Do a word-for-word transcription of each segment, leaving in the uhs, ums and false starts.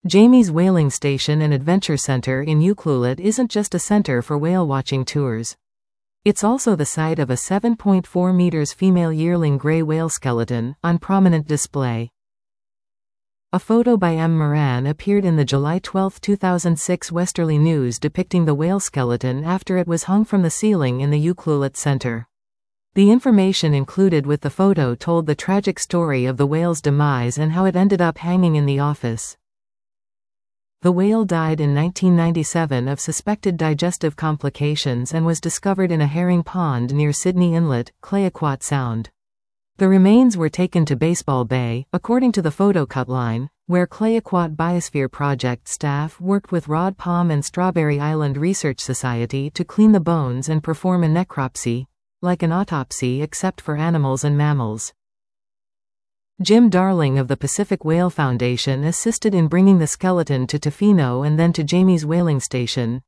Jamie's Whaling Station and Adventure Center in Ucluelet isn't just a center for whale-watching tours. It's also the site of a seven point four meters female yearling gray whale skeleton, on prominent display. A photo by M. Moran appeared in the July twelfth two thousand six Westerly News depicting the whale skeleton after it was hung from the ceiling in the Ucluelet Center. The information included with the photo told the tragic story of the whale's demise and how it ended up hanging in the office. The whale died in nineteen ninety-seven of suspected digestive complications and was discovered in a herring pond near Sydney Inlet, Clayoquot Sound. The remains were taken to Baseball Bay, according to the photo cutline, where Clayoquot Biosphere Project staff worked with Rod Palm and Strawberry Island Research Society to clean the bones and perform a necropsy, like an autopsy except for animals and mammals. Jim Darling of the Pacific Whale Foundation assisted in bringing the skeleton to Tofino and then to Jamie's Whaling Station.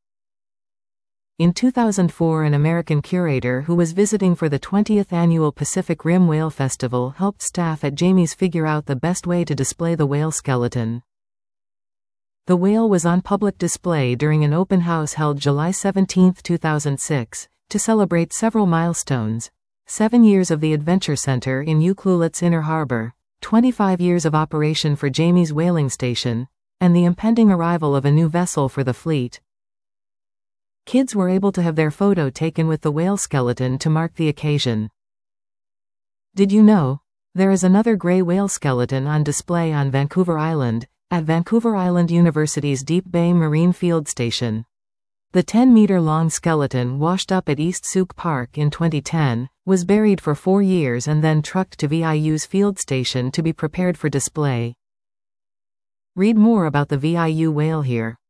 In two thousand four, an American curator who was visiting for the twentieth annual Pacific Rim Whale Festival helped staff at Jamie's figure out the best way to display the whale skeleton. The whale was on public display during an open house held July seventeenth two thousand six, to celebrate several milestones: seven years of the Adventure Center in Ucluelet's Inner Harbor, twenty-five years of operation for Jamie's Whaling Station, and the impending arrival of a new vessel for the fleet. Kids were able to have their photo taken with the whale skeleton to mark the occasion. Did you know? There is another gray whale skeleton on display on Vancouver Island, at Vancouver Island University's Deep Bay Marine Field Station. The ten-meter-long skeleton washed up at East Souk Park in twenty ten, was buried for four years and then trucked to V I U's field station to be prepared for display. Read more about the V I U whale here.